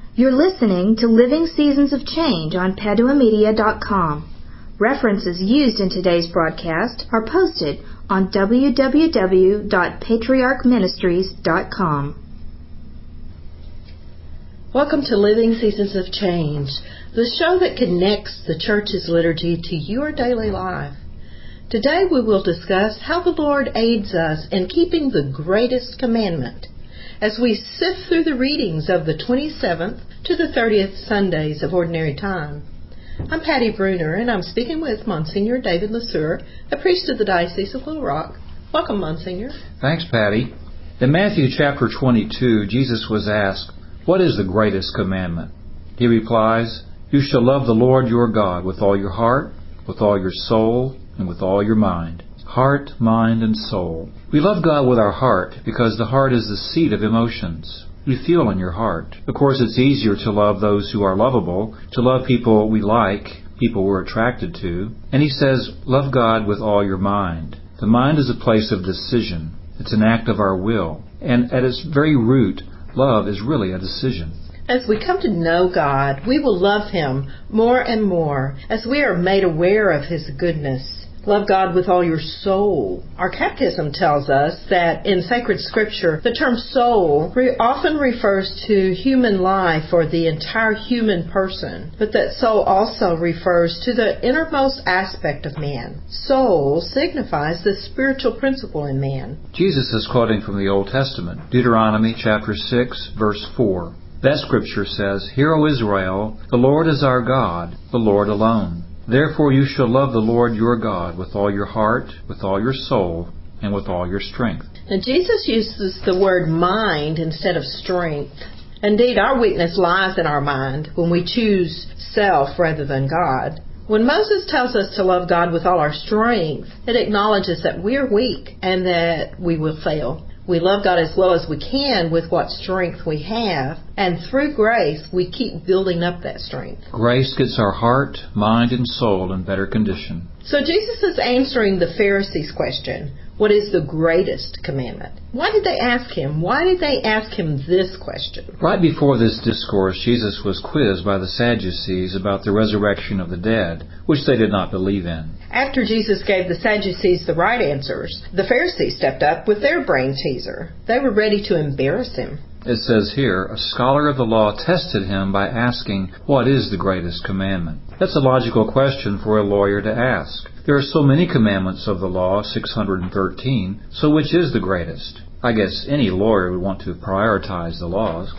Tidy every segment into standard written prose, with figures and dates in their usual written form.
You're listening to Living Seasons of Change on PaduaMedia.com. References used in today's broadcast are posted on www.patriarchministries.com. Welcome to Living Seasons of Change, the show that connects the church's liturgy to your daily life. Today we will discuss how the Lord aids us in keeping the greatest commandment as we sift through the readings of the 27th to the 30th Sundays of Ordinary Time. I'm Patty Bruner, and I'm speaking with Monsignor David LeSueur, a priest of the Diocese of Little Rock. Welcome, Monsignor. Thanks, Patty. In Matthew chapter 22, Jesus was asked, "What is the greatest commandment?" He replies, "You shall love the Lord your God with all your heart, with all your soul, and with all your mind." Heart, mind, and soul. We love God with our heart because the heart is the seat of emotions. You feel in your heart. Of course, it's easier to love those who are lovable, to love people we like, people we're attracted to. And he says, love God with all your mind. The mind is a place of decision. It's an act of our will. And at its very root, love is really a decision. As we come to know God, we will love Him more and more as we are made aware of His goodness. Love God with all your soul. Our catechism tells us that in sacred scripture, the term soul often refers to human life or the entire human person, but that soul also refers to the innermost aspect of man. Soul signifies the spiritual principle in man. Jesus is quoting from the Old Testament, Deuteronomy chapter 6, verse 4. That scripture says, "Hear, O Israel, the Lord is our God, the Lord alone. Therefore you shall love the Lord your God with all your heart, with all your soul, and with all your strength." Now, Jesus uses the word mind instead of strength. Indeed, our weakness lies in our mind when we choose self rather than God. When Moses tells us to love God with all our strength, it acknowledges that we're weak and that we will fail. We love God as well as we can with what strength we have, and through grace, we keep building up that strength. Grace gets our heart, mind, and soul in better condition. So Jesus is answering the Pharisees' question, what is the greatest commandment? Why did they ask Him? Why did they ask Him this question? Right before this discourse, Jesus was quizzed by the Sadducees about the resurrection of the dead, which they did not believe in. After Jesus gave the Sadducees the right answers, the Pharisees stepped up with their brain teaser. They were ready to embarrass Him. It says here, a scholar of the law tested Him by asking, "What is the greatest commandment?" That's a logical question for a lawyer to ask. There are so many commandments of the law, 613, so which is the greatest? I guess any lawyer would want to prioritize the laws.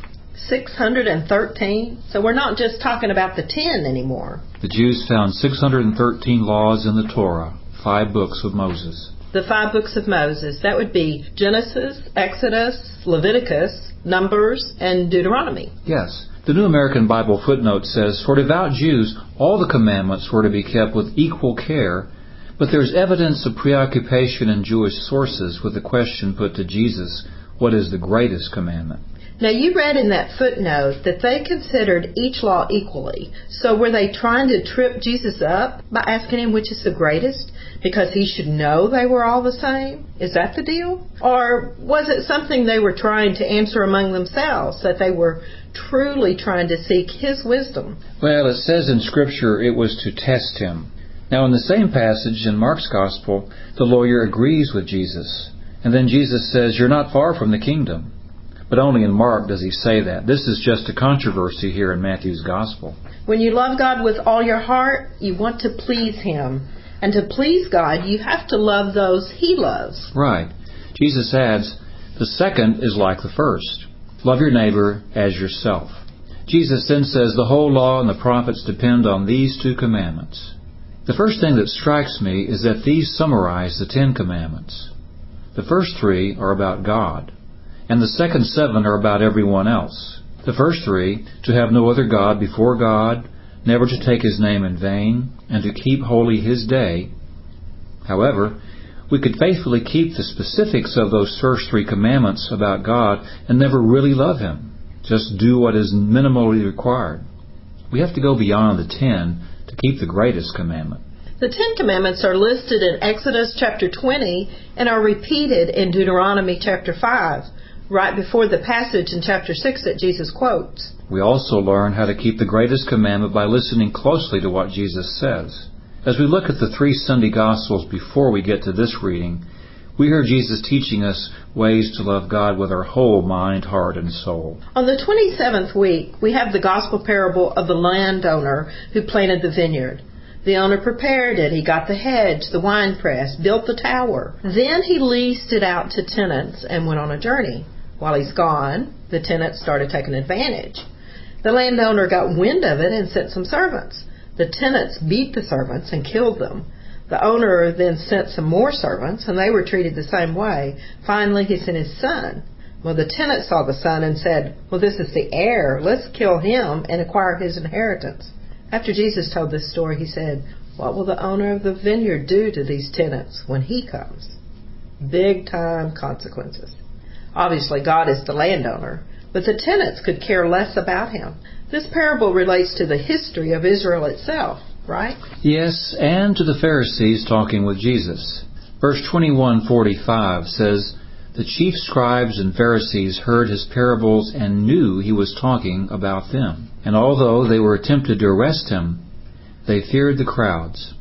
613? So we're not just talking about the 10 anymore. The Jews found 613 laws in the Torah, 5 books of Moses. The 5 books of Moses, that would be Genesis, Exodus, Leviticus, Numbers, and Deuteronomy. Yes. The New American Bible footnote says, "For devout Jews, all the commandments were to be kept with equal care, but there's evidence of preoccupation in Jewish sources with the question put to Jesus, what is the greatest commandment?" Now, you read in that footnote that they considered each law equally. So were they trying to trip Jesus up by asking Him which is the greatest? Because He should know they were all the same? Is that the deal? Or was it something they were trying to answer among themselves, that they were truly trying to seek His wisdom? Well, it says in Scripture it was to test Him. Now, in the same passage in Mark's Gospel, the lawyer agrees with Jesus. And then Jesus says, "You're not far from the kingdom." But only in Mark does he say that. This is just a controversy here in Matthew's Gospel. When you love God with all your heart, you want to please Him. And to please God, you have to love those He loves. Right. Jesus adds, the second is like the first. Love your neighbor as yourself. Jesus then says the whole law and the prophets depend on these 2 commandments. The first thing that strikes me is that these summarize the 10 commandments. The first 3 are about God, and the second 7 are about everyone else. The first 3, to have no other God before God, never to take His name in vain, and to keep holy His day. However, we could faithfully keep the specifics of those first 3 commandments about God and never really love Him. Just do what is minimally required. We have to go beyond the 10 to keep the greatest commandment. The 10 Commandments are listed in Exodus chapter 20 and are repeated in Deuteronomy chapter 5. right before the passage in chapter 6 that Jesus quotes. We also learn how to keep the greatest commandment by listening closely to what Jesus says. As we look at the 3 Sunday Gospels before we get to this reading, we hear Jesus teaching us ways to love God with our whole mind, heart, and soul. On the 27th week, we have the gospel parable of the landowner who planted the vineyard. The owner prepared it. He got the hedge, the winepress, built the tower. Then he leased it out to tenants and went on a journey. While he's gone, the tenants started taking advantage. The landowner got wind of it and sent some servants. The tenants beat the servants and killed them. The owner then sent some more servants, and they were treated the same way. Finally, he sent his son. Well, the tenant saw the son and said, "Well, this is the heir. Let's kill him and acquire his inheritance." After Jesus told this story, he said, "What will the owner of the vineyard do to these tenants when he comes?" Big-time consequences. Obviously, God is the landowner, but the tenants could care less about him. This parable relates to the history of Israel itself, right? Yes, and to the Pharisees talking with Jesus. Verse 21:45 says, "The chief scribes and Pharisees heard his parables and knew he was talking about them. And although they were tempted to arrest him, they feared the crowds.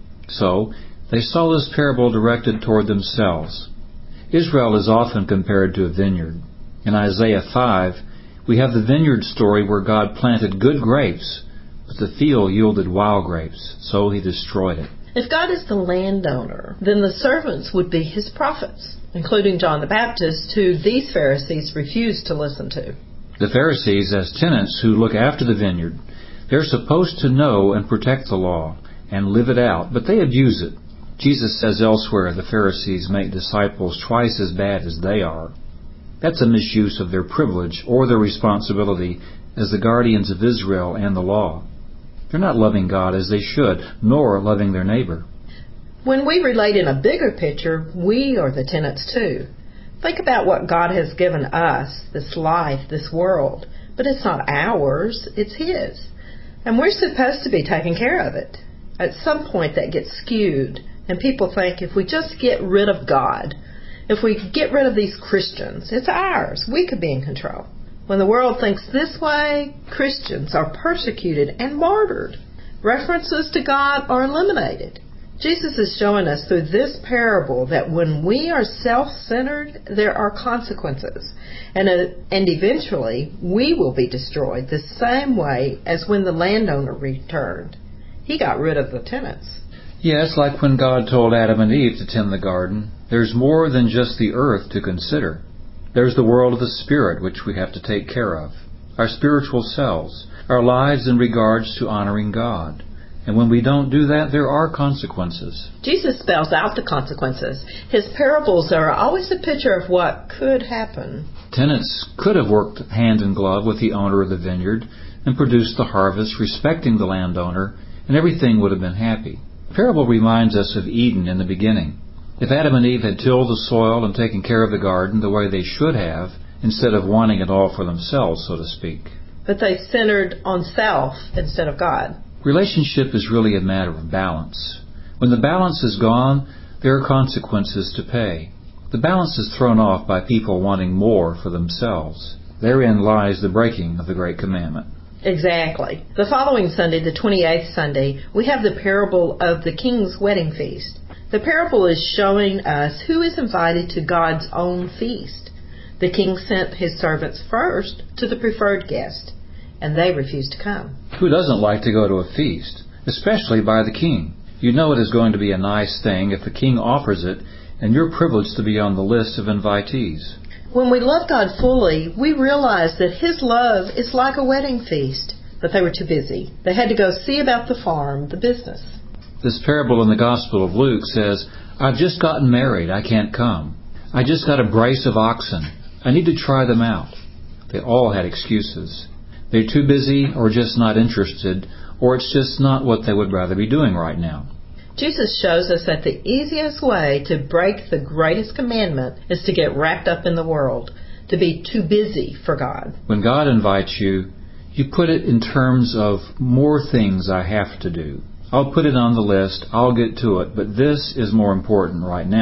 So they saw this parable directed toward themselves." Israel is often compared to a vineyard. In Isaiah 5, we have the vineyard story where God planted good grapes, but the field yielded wild grapes, so he destroyed it. If God is the landowner, then the servants would be his prophets, including John the Baptist, who these Pharisees refused to listen to. The Pharisees, as tenants who look after the vineyard, they're supposed to know and protect the law and live it out, but they abuse it. Jesus says elsewhere the Pharisees make disciples twice as bad as they are. That's a misuse of their privilege or their responsibility as the guardians of Israel and the law. They're not loving God as they should, nor loving their neighbor. When we relate in a bigger picture, we are the tenants too. Think about what God has given us, this life, this world. But it's not ours, it's His. And we're supposed to be taking care of it. At some point that gets skewed, and people think if we just get rid of God, if we get rid of these Christians, it's ours. We could be in control. When the world thinks this way, Christians are persecuted and martyred. References to God are eliminated. Jesus is showing us through this parable that when we are self-centered, there are consequences. And eventually, we will be destroyed the same way as when the landowner returned. He got rid of the tenants. Yes, like when God told Adam and Eve to tend the garden, there's more than just the earth to consider. There's the world of the Spirit, which we have to take care of, our spiritual selves, our lives in regards to honoring God. And when we don't do that, there are consequences. Jesus spells out the consequences. His parables are always a picture of what could happen. Tenants could have worked hand in glove with the owner of the vineyard and produced the harvest, respecting the landowner, and everything would have been happy. The parable reminds us of Eden in the beginning. If Adam and Eve had tilled the soil and taken care of the garden the way they should have, instead of wanting it all for themselves, so to speak. But they centered on self instead of God. Relationship is really a matter of balance. When the balance is gone, there are consequences to pay. The balance is thrown off by people wanting more for themselves. Therein lies the breaking of the Great Commandment. Exactly. The following Sunday, the 28th Sunday, we have the parable of the king's wedding feast. The parable is showing us who is invited to God's own feast. The king sent his servants first to the preferred guest, and they refused to come. Who doesn't like to go to a feast, especially by the king? You know it is going to be a nice thing if the king offers it, and you're privileged to be on the list of invitees. When we love God fully, we realize that His love is like a wedding feast, but they were too busy. They had to go see about the farm, the business. This parable in the Gospel of Luke says, "I've just gotten married, I can't come. I just got a brace of oxen. I need to try them out." They all had excuses. They're too busy or just not interested, or it's just not what they would rather be doing right now. Jesus shows us that the easiest way to break the greatest commandment is to get wrapped up in the world, to be too busy for God. When God invites you, you put it in terms of more things I have to do. I'll put it on the list, I'll get to it, but this is more important right now.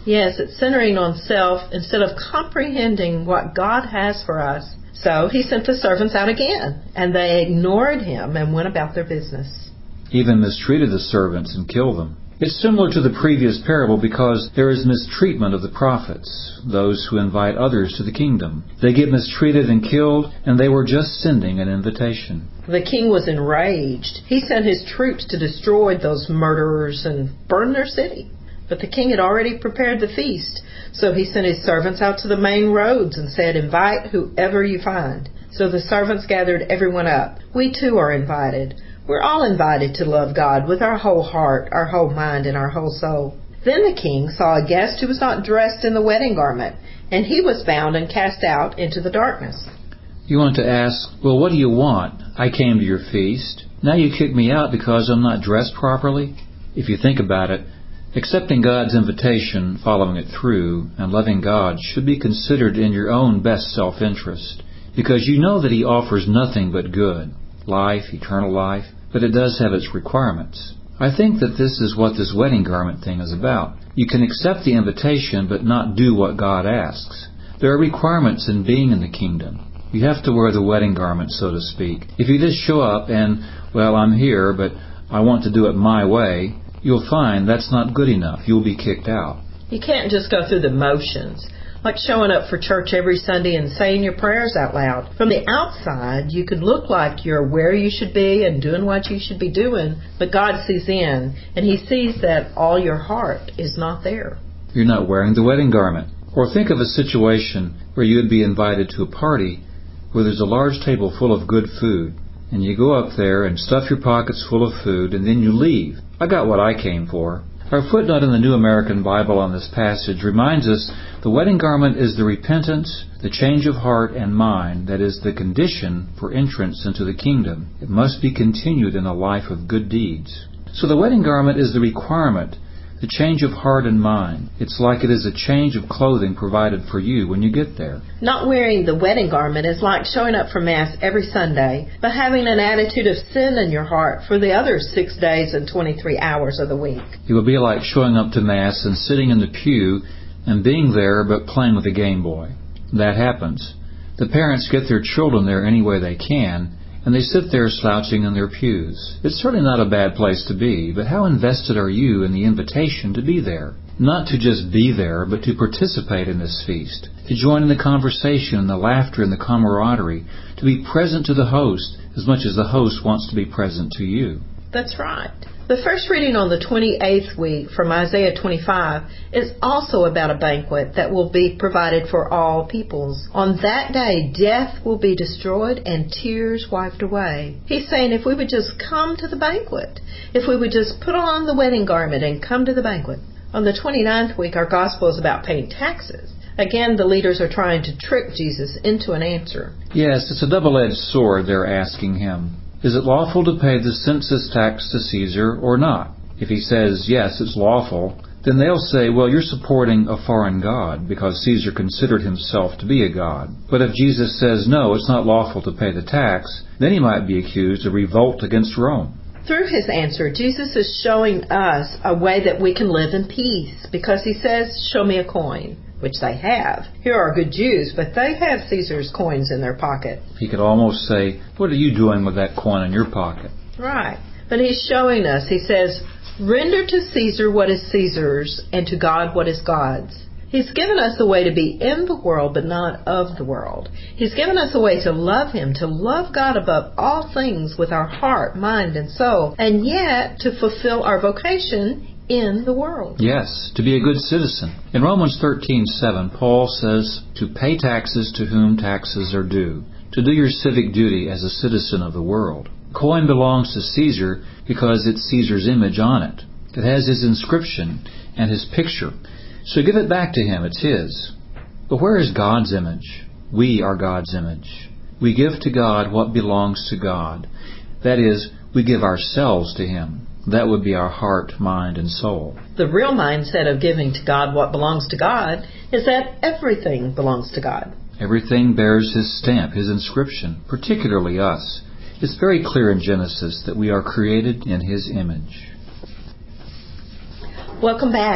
Yes, it's centering on self instead of comprehending what God has for us. So he sent the servants out again, and they ignored him and went about their business. Even mistreated the servants and killed them. It's similar to the previous parable because there is mistreatment of the prophets, those who invite others to the kingdom. They get mistreated and killed, and they were just sending an invitation. The king was enraged. He sent his troops to destroy those murderers and burn their city. But the king had already prepared the feast, so he sent his servants out to the main roads and said, "Invite whoever you find." So the servants gathered everyone up. We too are invited. We're all invited to love God with our whole heart, our whole mind, and our whole soul. Then the king saw a guest who was not dressed in the wedding garment, and he was bound and cast out into the darkness. You want to ask, well, what do you want? I came to your feast. Now you kick me out because I'm not dressed properly? If you think about it, accepting God's invitation, following it through, and loving God should be considered in your own best self-interest, because you know that He offers nothing but good, life, eternal life, but it does have its requirements. I think that this is what this wedding garment thing is about. You can accept the invitation but not do what God asks. There are requirements in being in the kingdom. You have to wear the wedding garment, so to speak. If you just show up and, well, I'm here, but I want to do it my way, you'll find that's not good enough. You'll be kicked out. You can't just go through the motions, like showing up for church every Sunday and saying your prayers out loud. From the outside, you could look like you're where you should be and doing what you should be doing, but God sees in, and He sees that all your heart is not there. You're not wearing the wedding garment. Or think of a situation where you would be invited to a party where there's a large table full of good food, and you go up there and stuff your pockets full of food, and then you leave. I got what I came for. Our footnote in the New American Bible on this passage reminds us the wedding garment is the repentance, the change of heart and mind that is the condition for entrance into the kingdom. It must be continued in a life of good deeds. So the wedding garment is the requirement, the change of heart and mind. It's like it is a change of clothing provided for you when you get there. Not wearing the wedding garment is like showing up for Mass every Sunday, but having an attitude of sin in your heart for the other 6 days and 23 hours of the week. It would be like showing up to Mass and sitting in the pew and being there but playing with a Game Boy. That happens. The parents get their children there any way they can, and they sit there slouching in their pews. It's certainly not a bad place to be, but how invested are you in the invitation to be there? Not to just be there, but to participate in this feast, to join in the conversation, the laughter, and the camaraderie, to be present to the host as much as the host wants to be present to you. That's right. The first reading on the 28th week from Isaiah 25 is also about a banquet that will be provided for all peoples. On that day, death will be destroyed and tears wiped away. He's saying if we would just come to the banquet, if we would just put on the wedding garment and come to the banquet. On the 29th week, our gospel is about paying taxes. Again, the leaders are trying to trick Jesus into an answer. Yes, it's a double-edged sword they're asking him. Is it lawful to pay the census tax to Caesar or not? If he says, yes, it's lawful, then they'll say, well, you're supporting a foreign god because Caesar considered himself to be a god. But if Jesus says, no, it's not lawful to pay the tax, then he might be accused of revolt against Rome. Through his answer, Jesus is showing us a way that we can live in peace because he says, show me a coin. Which they have. Here are good Jews, but they have Caesar's coins in their pocket. He could almost say, what are you doing with that coin in your pocket? Right. But he's showing us, he says, render to Caesar what is Caesar's, and to God what is God's. He's given us a way to be in the world, but not of the world. He's given us a way to love Him, to love God above all things with our heart, mind, and soul, and yet to fulfill our vocation in the world. Yes, to be a good citizen. In Romans 13:7, Paul says to pay taxes to whom taxes are due, to do your civic duty as a citizen of the world. The coin belongs to Caesar because it's Caesar's image on it. It has his inscription and his picture. So give it back to him, it's his. But where is God's image? We are God's image. We give to God what belongs to God. That is, we give ourselves to Him. That would be our heart, mind, and soul. The real mindset of giving to God what belongs to God is that everything belongs to God. Everything bears His stamp, His inscription, particularly us. It's very clear in Genesis that we are created in His image. Welcome back.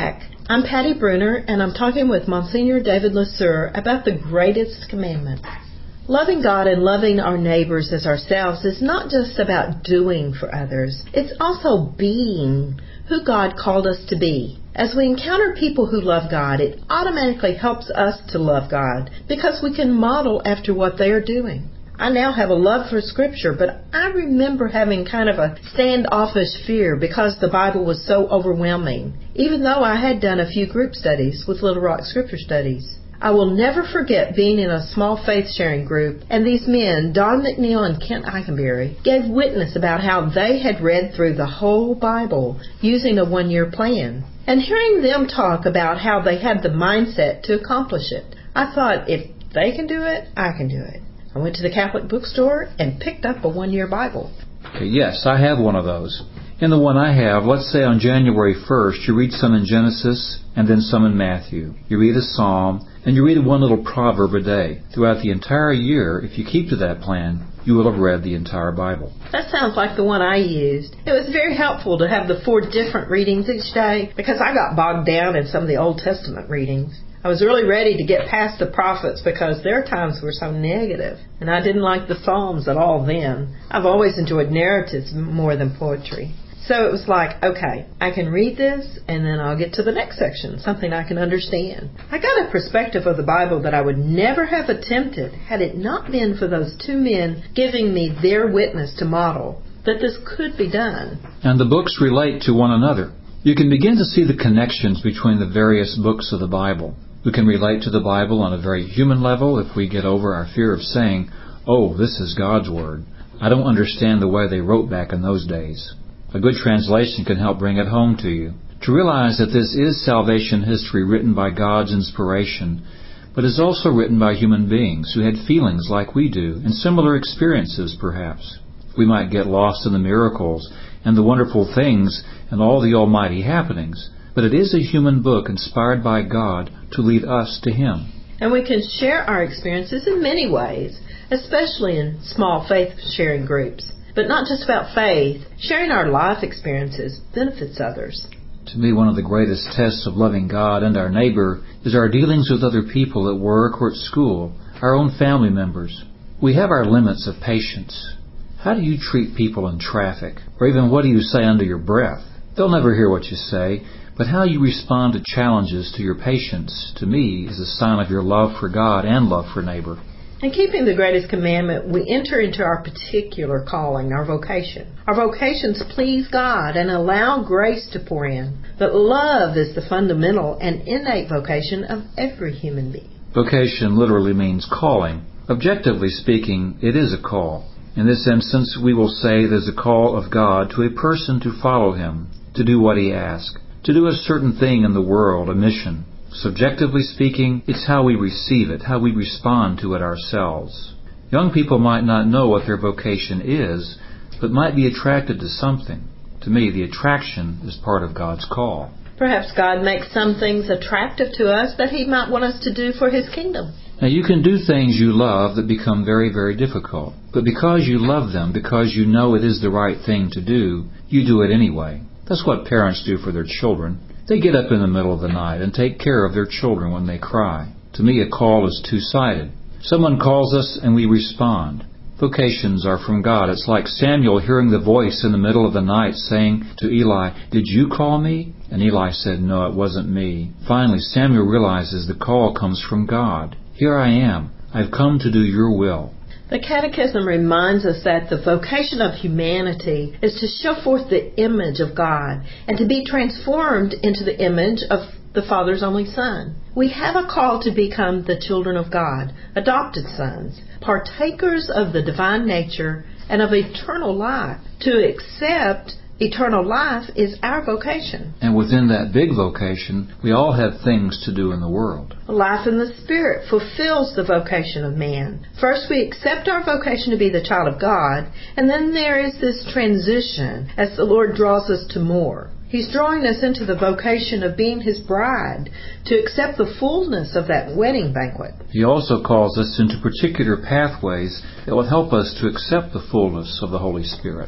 I'm Patty Bruner, and I'm talking with Monsignor David LeSueur about the greatest commandment. Loving God and loving our neighbors as ourselves is not just about doing for others. It's also being who God called us to be. As we encounter people who love God, it automatically helps us to love God because we can model after what they are doing. I now have a love for Scripture, but I remember having kind of a standoffish fear because the Bible was so overwhelming, even though I had done a few group studies with Little Rock Scripture Studies. I will never forget being in a small faith-sharing group, and these men, Don McNeil and Kent Eikenberry, gave witness about how they had read through the whole Bible using a one-year plan. And hearing them talk about how they had the mindset to accomplish it, I thought, if they can do it, I can do it. I went to the Catholic bookstore and picked up a one-year Bible. Okay, yes, I have one of those. In the one I have, let's say on January 1st, you read some in Genesis and then some in Matthew. You read a psalm and you read one little proverb a day. Throughout the entire year, if you keep to that plan, you will have read the entire Bible. That sounds like the one I used. It was very helpful to have the 4 different readings each day because I got bogged down in some of the Old Testament readings. I was really ready to get past the prophets because their times were so negative, and I didn't like the Psalms at all then. I've always enjoyed narratives more than poetry. So it was like, okay, I can read this, and then I'll get to the next section, something I can understand. I got a perspective of the Bible that I would never have attempted had it not been for those 2 men giving me their witness to model that this could be done. And the books relate to one another. You can begin to see the connections between the various books of the Bible. We can relate to the Bible on a very human level if we get over our fear of saying, oh, this is God's Word. I don't understand the way they wrote back in those days. A good translation can help bring it home to you. To realize that this is salvation history written by God's inspiration, but is also written by human beings who had feelings like we do and similar experiences perhaps. We might get lost in the miracles and the wonderful things and all the almighty happenings, but it is a human book inspired by God to lead us to Him. And we can share our experiences in many ways, especially in small faith-sharing groups. But not just about faith. Sharing our life experiences benefits others. To me, one of the greatest tests of loving God and our neighbor is our dealings with other people at work or at school, our own family members. We have our limits of patience. How do you treat people in traffic? Or even what do you say under your breath? They'll never hear what you say, but how you respond to challenges to your patience, to me, is a sign of your love for God and love for neighbor. In keeping the greatest commandment, we enter into our particular calling, our vocation. Our vocations please God and allow grace to pour in. But love is the fundamental and innate vocation of every human being. Vocation literally means calling. Objectively speaking, it is a call. In this instance, we will say it is a call of God to a person to follow Him, to do what He asks, to do a certain thing in the world, a mission. Subjectively speaking, it's how we receive it, how we respond to it ourselves. Young people might not know what their vocation is, but might be attracted to something. To me, the attraction is part of God's call. Perhaps God makes some things attractive to us that He might want us to do for His kingdom. Now, you can do things you love that become very, very difficult. But because you love them, because you know it is the right thing to do, you do it anyway. That's what parents do for their children. They get up in the middle of the night and take care of their children when they cry. To me, a call is two-sided. Someone calls us and we respond. Vocations are from God. It's like Samuel hearing the voice in the middle of the night saying to Eli, "Did you call me?" And Eli said, "No, it wasn't me." Finally, Samuel realizes the call comes from God. Here I am. I've come to do your will. The Catechism reminds us that the vocation of humanity is to show forth the image of God and to be transformed into the image of the Father's only Son. We have a call to become the children of God, adopted sons, partakers of the divine nature and of eternal life. To accept eternal life is our vocation. And within that big vocation, we all have things to do in the world. Life in the Spirit fulfills the vocation of man. First, we accept our vocation to be the child of God, and then there is this transition as the Lord draws us to more. He's drawing us into the vocation of being His bride, to accept the fullness of that wedding banquet. He also calls us into particular pathways that will help us to accept the fullness of the Holy Spirit.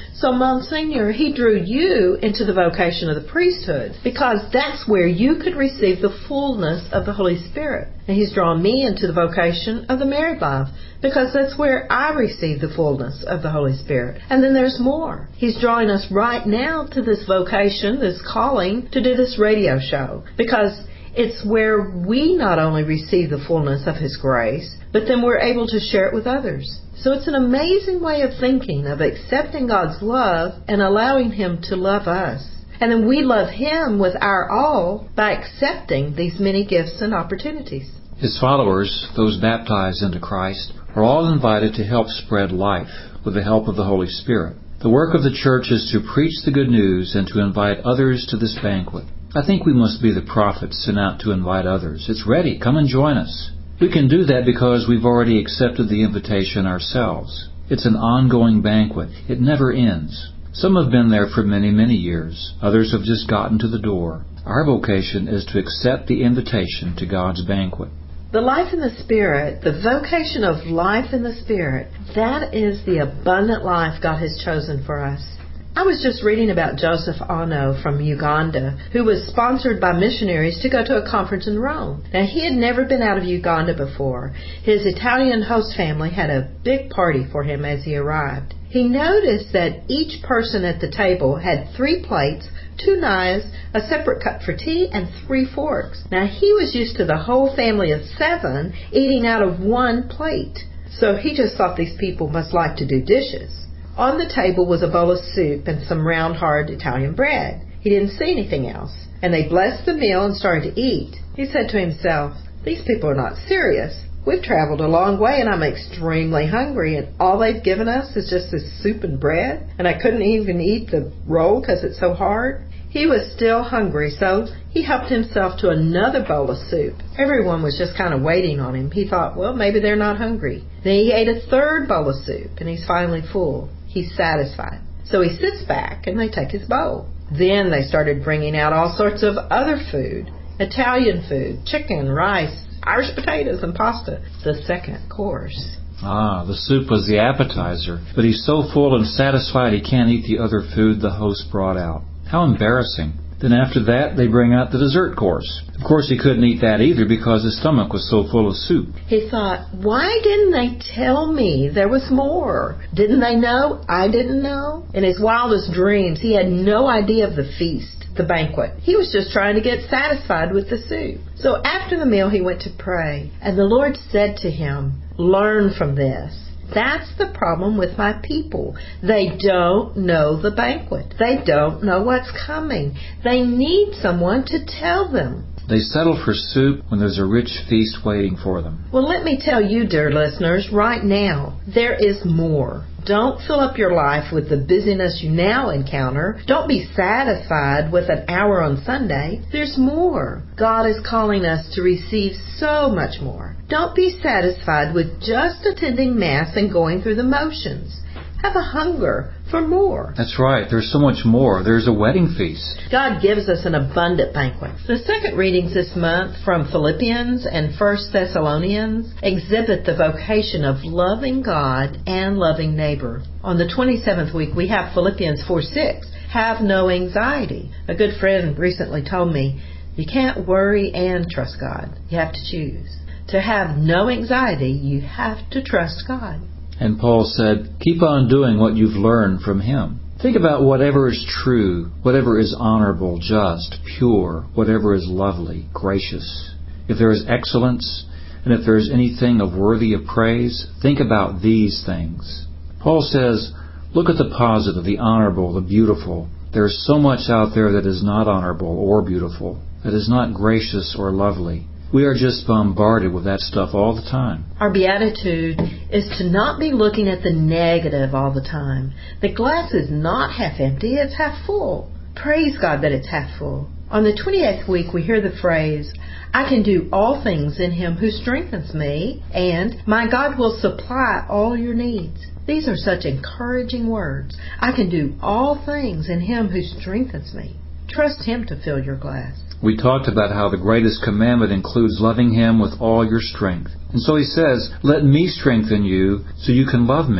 So, Monsignor, he drew you into the vocation of the priesthood because that's where you could receive the fullness of the Holy Spirit. And he's drawn me into the vocation of the married life because that's where I receive the fullness of the Holy Spirit. And then there's more. He's drawing us right now to this vocation, this calling to do this radio show because it's where we not only receive the fullness of His grace, but then we're able to share it with others. So it's an amazing way of thinking, of accepting God's love and allowing Him to love us. And then we love Him with our all by accepting these many gifts and opportunities. His followers, those baptized into Christ, are all invited to help spread life with the help of the Holy Spirit. The work of the church is to preach the good news and to invite others to this banquet. I think we must be the prophets sent out to invite others. It's ready. Come and join us. We can do that because we've already accepted the invitation ourselves. It's an ongoing banquet. It never ends. Some have been there for many, many years. Others have just gotten to the door. Our vocation is to accept the invitation to God's banquet. The life in the Spirit, the vocation of life in the Spirit, that is the abundant life God has chosen for us. I was just reading about Joseph Ono from Uganda, who was sponsored by missionaries to go to a conference in Rome. Now, he had never been out of Uganda before. His Italian host family had a big party for him as he arrived. He noticed that each person at the table had 3 plates, 2 knives, a separate cup for tea, and 3 forks. Now, he was used to the whole family of 7 eating out of 1 plate. So he just thought these people must like to do dishes. On the table was a bowl of soup and some round, hard Italian bread. He didn't see anything else. And they blessed the meal and started to eat. He said to himself, "These people are not serious. We've traveled a long way and I'm extremely hungry, and all they've given us is just this soup and bread, and I couldn't even eat the roll because it's so hard." He was still hungry, so he helped himself to another bowl of soup. Everyone was just kind of waiting on him. He thought, well, maybe they're not hungry. Then he ate a 3rd bowl of soup, and he's finally full. He's satisfied. So he sits back, and they take his bowl. Then they started bringing out all sorts of other food. Italian food, chicken, rice, Irish potatoes, and pasta. The 2nd course. The soup was the appetizer, but he's so full and satisfied he can't eat the other food the host brought out. How embarrassing. Then after that, they bring out the dessert course. Of course, he couldn't eat that either because his stomach was so full of soup. He thought, why didn't they tell me there was more? Didn't they know? I didn't know. In his wildest dreams, he had no idea of the feast, the banquet. He was just trying to get satisfied with the soup. So after the meal, he went to pray. And the Lord said to him, "Learn from this. That's the problem with my people. They don't know the banquet. They don't know what's coming. They need someone to tell them." They settle for soup when there's a rich feast waiting for them. Well, let me tell you, dear listeners, right now, there is more. Don't fill up your life with the busyness you now encounter. Don't be satisfied with an hour on Sunday. There's more. God is calling us to receive so much more. Don't be satisfied with just attending Mass and going through the motions. Have a hunger for more. That's right. There's so much more. There's a wedding feast. God gives us an abundant banquet. The second readings this month from Philippians and 1 Thessalonians exhibit the vocation of loving God and loving neighbor. On the 27th week, we have Philippians 4:6. Have no anxiety. A good friend recently told me, you can't worry and trust God. You have to choose. To have no anxiety, you have to trust God. And Paul said, keep on doing what you've learned from Him. Think about whatever is true, whatever is honorable, just, pure, whatever is lovely, gracious. If there is excellence, and if there is anything of worthy of praise, think about these things. Paul says, look at the positive, the honorable, the beautiful. There is so much out there that is not honorable or beautiful, that is not gracious or lovely. We are just bombarded with that stuff all the time. Our beatitude is to not be looking at the negative all the time. The glass is not half empty, it's half full. Praise God that it's half full. On the 28th week, we hear the phrase, I can do all things in Him who strengthens me, and my God will supply all your needs. These are such encouraging words. I can do all things in Him who strengthens me. Trust Him to fill your glass. We talked about how the greatest commandment includes loving Him with all your strength. And so He says, let me strengthen you so you can love me.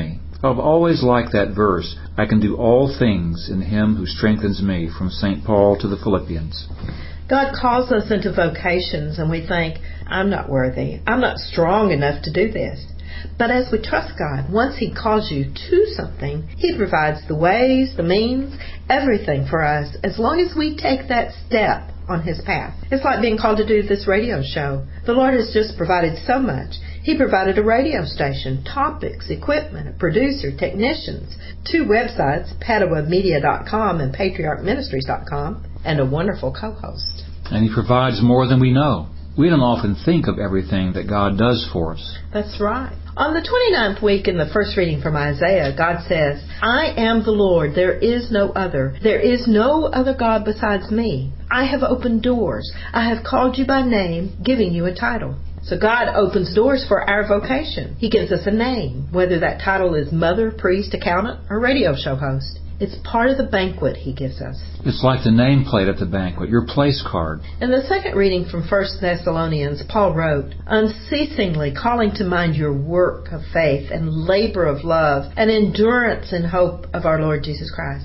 I've always liked that verse, I can do all things in Him who strengthens me, from St. Paul to the Philippians. God calls us into vocations and we think, I'm not worthy. I'm not strong enough to do this. But as we trust God, once He calls you to something, He provides the ways, the means, everything for us as long as we take that step on His path. It's like being called to do this radio show. The Lord has just provided so much. He provided a radio station, topics, equipment, a producer, technicians, 2 websites, PaduaMedia.com and PatriarchMinistries.com, and a wonderful co-host. And He provides more than we know. We don't often think of everything that God does for us. That's right. On the 29th week in the first reading from Isaiah, God says, I am the Lord, there is no other. There is no other God besides me. I have opened doors. I have called you by name, giving you a title. So God opens doors for our vocation. He gives us a name, whether that title is mother, priest, accountant, or radio show host. It's part of the banquet He gives us. It's like the nameplate at the banquet, your place card. In the second reading from 1 Thessalonians, Paul wrote, unceasingly calling to mind your work of faith and labor of love and endurance in hope of our Lord Jesus Christ.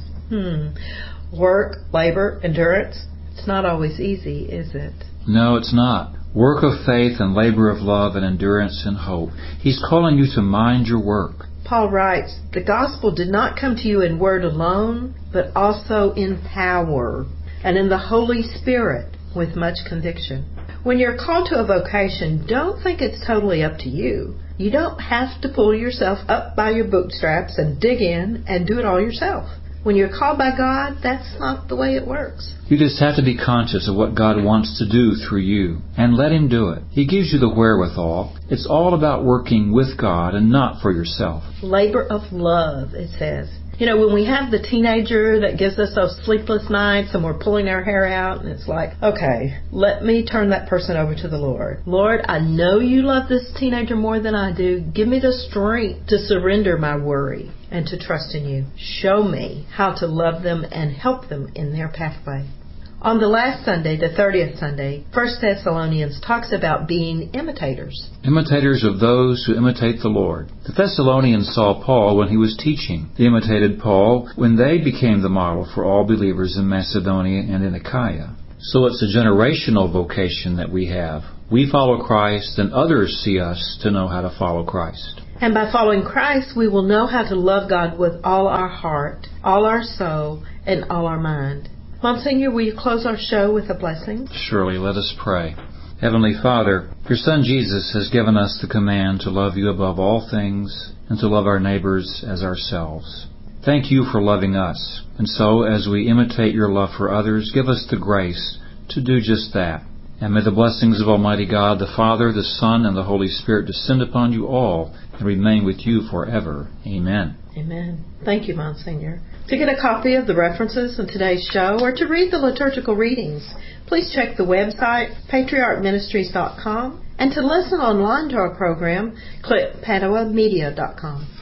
Work, labor, endurance. It's not always easy, is it? No, it's not. Work of faith and labor of love and endurance and hope. He's calling you to mind your work. Paul writes, the gospel did not come to you in word alone, but also in power and in the Holy Spirit with much conviction. When you're called to a vocation, don't think it's totally up to you. You don't have to pull yourself up by your bootstraps and dig in and do it all yourself. When you're called by God, that's not the way it works. You just have to be conscious of what God wants to do through you and let Him do it. He gives you the wherewithal. It's all about working with God and not for yourself. Labor of love, it says. You know, when we have the teenager that gives us those sleepless nights and we're pulling our hair out and it's like, okay, let me turn that person over to the Lord. Lord, I know you love this teenager more than I do. Give me the strength to surrender my worry and to trust in you. Show me how to love them and help them in their pathway. On the last Sunday, the 30th Sunday, 1 Thessalonians talks about being imitators. Imitators of those who imitate the Lord. The Thessalonians saw Paul when he was teaching. They imitated Paul when they became the model for all believers in Macedonia and in Achaia. So it's a generational vocation that we have. We follow Christ, and others see us to know how to follow Christ. And by following Christ, we will know how to love God with all our heart, all our soul, and all our mind. Monsignor, will you close our show with a blessing? Surely, let us pray. Heavenly Father, your Son Jesus has given us the command to love you above all things and to love our neighbors as ourselves. Thank you for loving us. And so, as we imitate your love for others, give us the grace to do just that. And may the blessings of Almighty God, the Father, the Son, and the Holy Spirit descend upon you all and remain with you forever. Amen. Amen. Thank you, Monsignor. To get a copy of the references in today's show or to read the liturgical readings, please check the website, PatriarchMinistries.com, and to listen online to our program, click PaduaMedia.com.